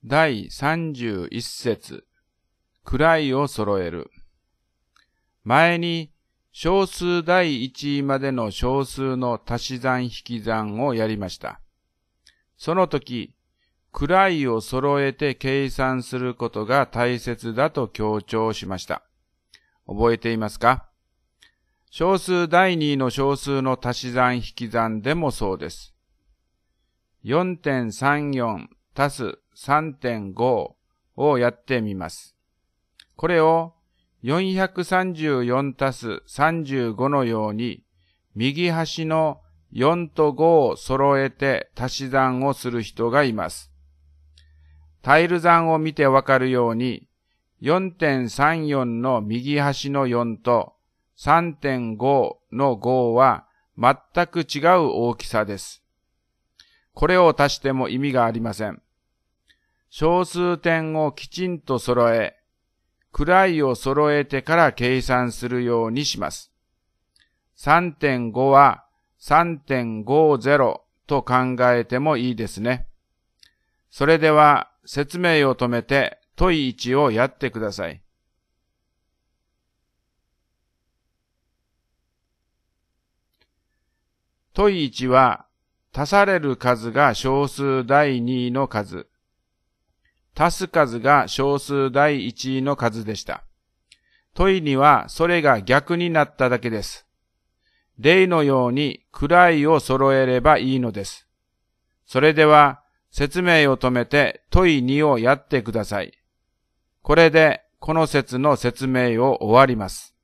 第31節、位を揃える。前に小数第一位までの小数の足し算引き算をやりました。その時、位を揃えて計算することが大切だと強調しました。覚えていますか？小数第二の小数の足し算引き算でもそうです。4.34 足す 3.5 をやってみます。これを434足す35のように、右端の4と5を揃えて足し算をする人がいます。タイル算を見てわかるように、4.34 の右端の4と 3.5 の5は全く違う大きさです。これを足しても意味がありません。小数点をきちんと揃え、位を揃えてから計算するようにします。3.5 は 3.50 と考えてもいいですね。それでは説明を止めて問1をやってください。問1は足される数が小数第2の数、足す数が小数第1の数でした。問2はそれが逆になっただけです。例のように位を揃えればいいのです。それでは説明を止めて問2をやってください。これでこの節の説明を終わります。